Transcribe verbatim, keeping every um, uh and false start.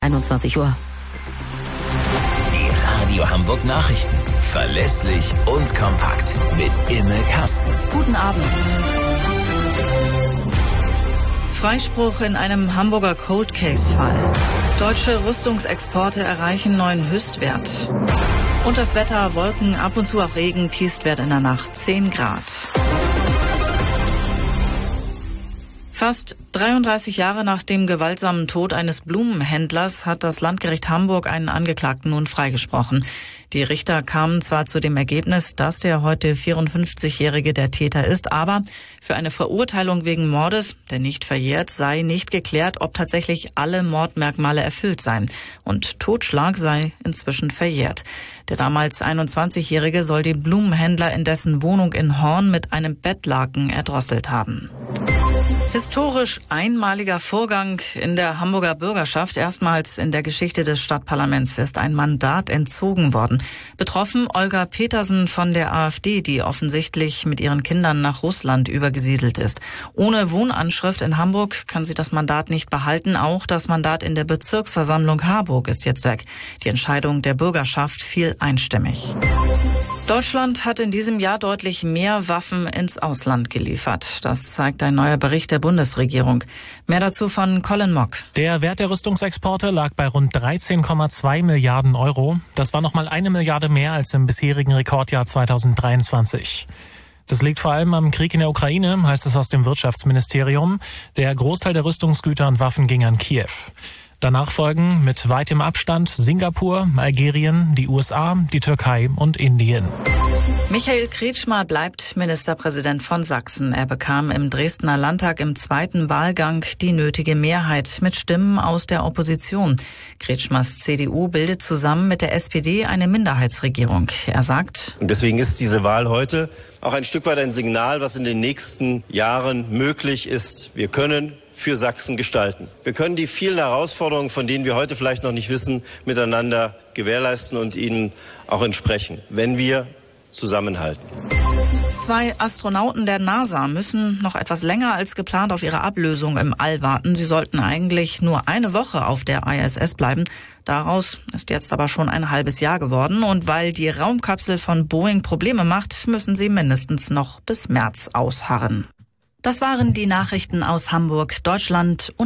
einundzwanzig Uhr. Die Radio Hamburg Nachrichten. Verlässlich und kompakt. Mit Imme Kasten. Guten Abend. Freispruch in einem Hamburger Cold Case Fall. Deutsche Rüstungsexporte erreichen neuen Höchstwert. Und das Wetter, Wolken, ab und zu auch Regen, Tiefstwert in der Nacht zehn Grad. Fast dreiunddreißig Jahre nach dem gewaltsamen Tod eines Blumenhändlers hat das Landgericht Hamburg einen Angeklagten nun freigesprochen. Die Richter kamen zwar zu dem Ergebnis, dass der heute vierundfünfzigjährige der Täter ist, aber für eine Verurteilung wegen Mordes, der nicht verjährt, sei nicht geklärt, ob tatsächlich alle Mordmerkmale erfüllt seien. Und Totschlag sei inzwischen verjährt. Der damals einundzwanzigjährige soll den Blumenhändler in dessen Wohnung in Horn mit einem Bettlaken erdrosselt haben. Historisch einmaliger Vorgang in der Hamburger Bürgerschaft. Erstmals in der Geschichte des Stadtparlaments ist ein Mandat entzogen worden. Betroffen Olga Petersen von der AfD, die offensichtlich mit ihren Kindern nach Russland übergesiedelt ist. Ohne Wohnanschrift in Hamburg kann sie das Mandat nicht behalten. Auch das Mandat in der Bezirksversammlung Harburg ist jetzt weg. Die Entscheidung der Bürgerschaft fiel einstimmig. Deutschland hat in diesem Jahr deutlich mehr Waffen ins Ausland geliefert. Das zeigt ein neuer Bericht der Bundesregierung. Mehr dazu von Colin Mock. Der Wert der Rüstungsexporte lag bei rund dreizehn Komma zwei Milliarden Euro. Das war nochmal eine Milliarde mehr als im bisherigen Rekordjahr zweitausenddreiundzwanzig. Das liegt vor allem am Krieg in der Ukraine, heißt es aus dem Wirtschaftsministerium. Der Großteil der Rüstungsgüter und Waffen ging an Kiew. Danach folgen mit weitem Abstand Singapur, Algerien, die U S A, die Türkei und Indien. Michael Kretschmer bleibt Ministerpräsident von Sachsen. Er bekam im Dresdner Landtag im zweiten Wahlgang die nötige Mehrheit mit Stimmen aus der Opposition. Kretschmers C D U bildet zusammen mit der S P D eine Minderheitsregierung. Er sagt: Und deswegen ist diese Wahl heute auch ein Stück weit ein Signal, was in den nächsten Jahren möglich ist. Wir können für Sachsen gestalten. Wir können die vielen Herausforderungen, von denen wir heute vielleicht noch nicht wissen, miteinander gewährleisten und ihnen auch entsprechen, wenn wir zusammenhalten. Zwei Astronauten der NASA müssen noch etwas länger als geplant auf ihre Ablösung im All warten. Sie sollten eigentlich nur eine Woche auf der I S S bleiben. Daraus ist jetzt aber schon ein halbes Jahr geworden. Und weil die Raumkapsel von Boeing Probleme macht, müssen sie mindestens noch bis März ausharren. Das waren die Nachrichten aus Hamburg, Deutschland und